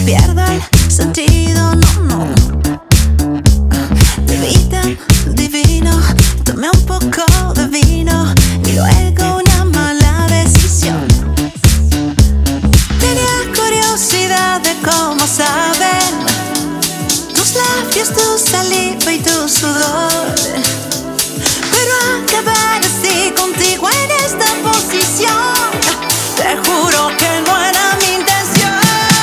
pierdo el sentido, no. De vida divino, tomé un poco de vino y luego una mala decisión. Tenía curiosidad de cómo saben tus labios, tu saliva y tu sudor, pero acabar así contigo en esta posición, te juro que no era mi intención.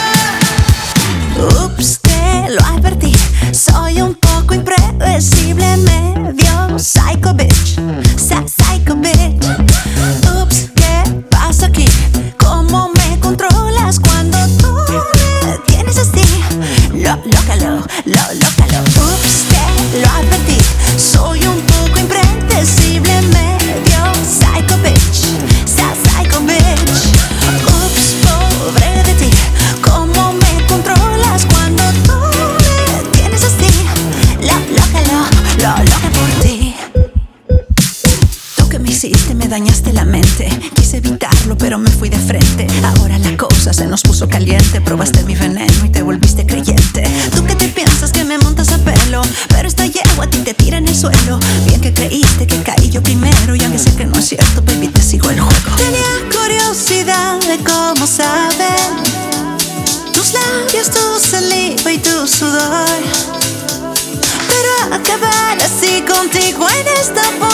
Ups, te lo advertí, soy un poco impredecible, medio psycho bitch, psycho bitch. Ups, ¿qué pasa aquí? ¿Cómo me controlas cuando tú me tienes así? Lócalo. Ups, te lo advertí, soy un poco impredecible, medio psycho bitch, psycho bitch. Ups, pobre de ti, ¿cómo me controlas cuando tú me tienes así? Loca por ti. Tú que me hiciste, me dañaste la mente. Quise evitarlo, pero me fui de frente. Ahora la cosa se nos puso caliente. Probaste mi veneno y te volviste creyente. Tú que te piensas que me montas a pelo, pero esta yegua a ti te tira en el suelo. Bien que creíste que caí yo primero, y aunque sé que no es cierto, baby, te sigo el juego. Tenía curiosidad de cómo saben tus labios, tu saliva y tu sudor, pero acabar así contigo en esta